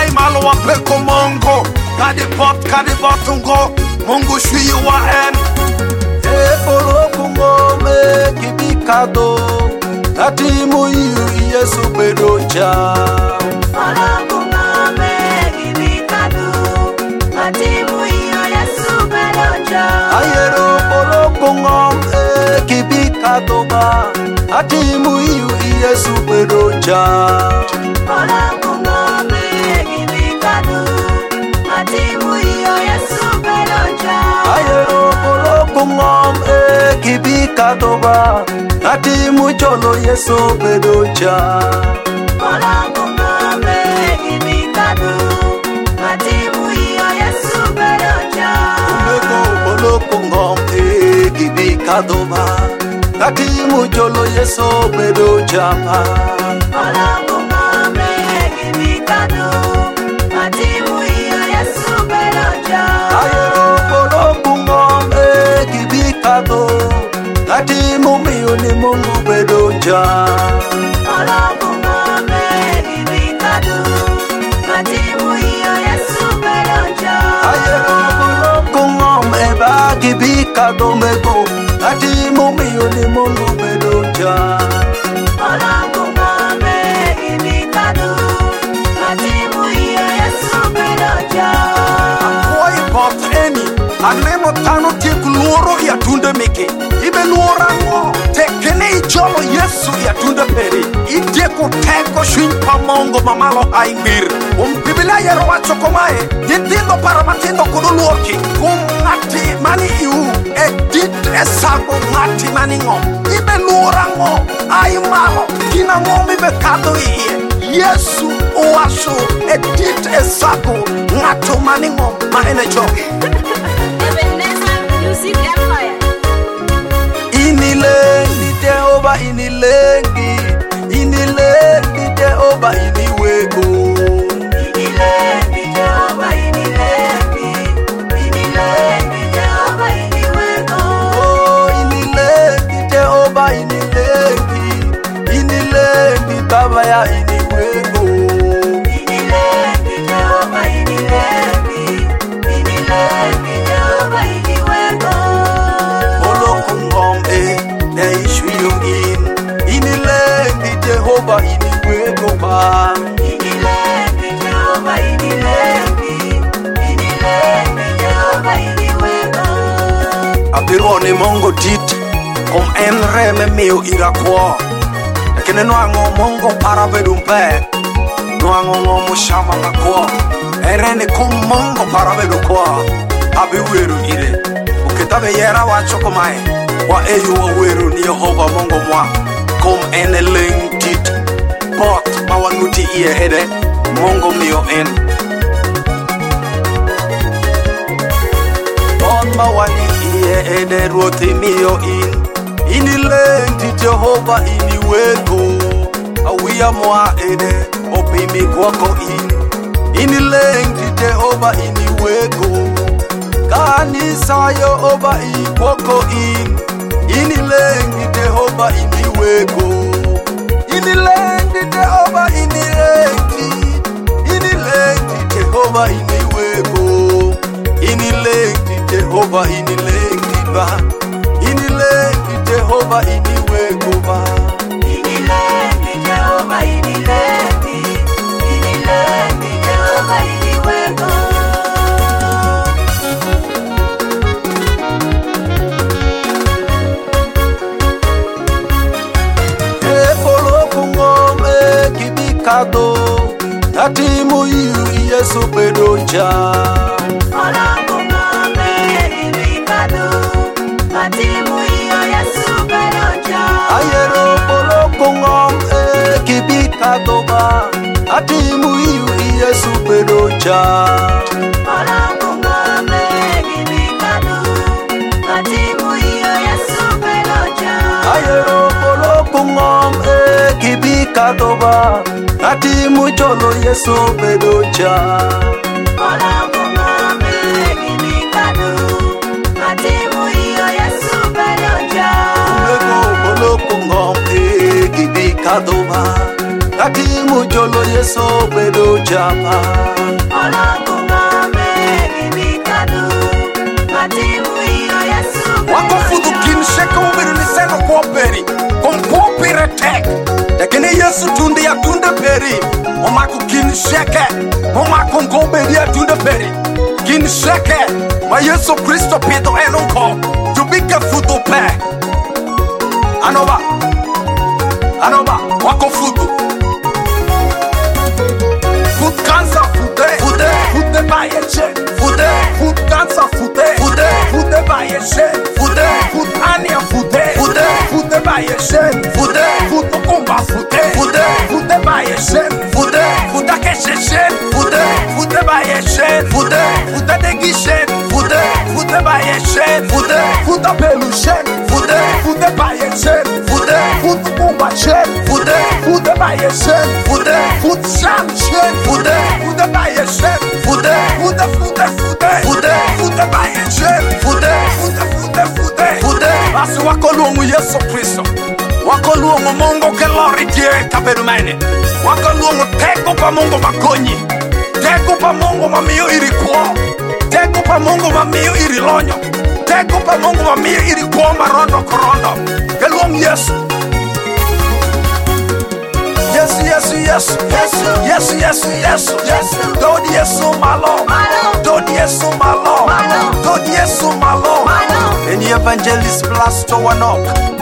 malo wapeko mongo kadi botungo Mungu shwi wa en Olokungo me kibikado Atimu yu Yesu bedocha Olokungo me kibikado Atimu yu Yesu bedocha Ayero olokungo me kibikado ba Atimu yu Yesu bedocha Olokungo me kibikado Atimu yu Yesu bedocha Ayero olokungo me kibikado ba Atimu cholo Yesu bedocha Olokungo me kibikado Atimu yu Yesu bedocha Olokungo me kibikado ba Atimu cholo Yesu bedocha Olokungo me kibikado Atimu yu Yesu bedocha Ayero olokungo me kibikado Atimu miyo ni Mungu bedocha Olokungo me kibikado Atimu yu Yesu bedocha Ayero olokungo me ba kibikado mego Atimu miyo ni Mungu bedocha Olokungo me kibikado Atimu yu Yesu bedocha Koi bot eni Anemo tano tiek luoro ya tunde meke Ibe luora ngo Tekene icholo Yesu ya tunde peri Itieko teko shwiny pa mongo mamalo haingir Biblia yero wacho komae Nyithindo para matindo kudu luorki Kum ngati mani iu dit esago ngati mani ngom Ibe luora ngo Ai malo Kina ngom ibe kado iye Yesu uwaso dit esago ngato mani ngom Ma ene choki Music Empire Inilengi Jehova inilengi Inilengi Jehova iniwego Inilengi Jehova inilengi Inilengi Jehova iniwego Oh inilengi Jehova inilengi Inilengi Baba ya iniwego Inilengi Jehova inilengi Inilengi Jehova iniwego Olokungombe ne ishwiyongin Inilengi Jehova iniwego ba Inilengi Jehova inilengi Inilengi Jehova iniwego Abirone mongo tit Kom en reme miyo irakwo Lakini nuango mongo para bedumpe Nuango ngomo shama makwo Erene kum mongo para bedukwo Abi weru ire Ukitabe yera wacho komae Wa eyu wa weru ni Yehova mongo mwa Kom ene ling tit Bot mawanuti iye ede Mongo miyo en Bon mawani iye ede ruothi miyo in Inilengi Jehova iniwego Awiya mwa ede opimi kwako in Inilengi Jehova iniwego Kanisa Yehova ikwako in Inilengi Jehova iniwego Inilengi Jehova inilengi Inilengi Jehova iniwego Inilengi Jehova inilengi ba Inilengi Jehova iniwego ba Inilengi Jehova inilengi Inilengi Jehova iniwego Olokungo me kibikado Atimu yu Yesu bedocha Olokungo me kibikado Atimu yu Yesu bedocha Ayero olokungo me kibikado ba Atimu yu Yesu bedocha Olokungo me kibikado Atimu yu Yesu bedocha Ayero olokungo me kibikado ba Atimu cholo Yesu bedocha Olokungo me kibikado Atimu yu Yesu bedocha Olokungo me kibikado ba Atimu jolo Yesu bedo jama. Olangu ngame gibikadu. Matimu iyo Yesu bedo Wako fudu kin sheka ubiru ni seno kwa peri. Kompo pire tek. Tekene Yesu tunde ya tunde peri. Omako kin sheke. Omako ngoberi ya tunde peri. Kin sheke. Ma Yesu Kristo pido enonko. Tubike fudu pe. Anoba. Anoba. Wako fudu. Food cancer, food by a chain, food cancer, food by a chain, food ania, food by a chain, food umba, food by a chain, food a keshen, food by a chain, food a degishen, food by a chain, food a pelushen, food by a chain, food umba chain, food by a chain, food sham chain, food by a chain, food by a chain, food. Basi wako luongo Yesu Kristo, wako luongo Mungu ke lori tie kabedo mene, wako luongo teko pa Mungu makonyi, teko pa Mungu mamiyo iri kuo, teko pa Mungu mamiyo iri lonyo, teko pa Mungu mamiyo iri kuo marondo korondo, ke luongo Yesu. Yes. God Yesu malo. God Yesu malo. God Yesu malo. Any evangelist blast to one up.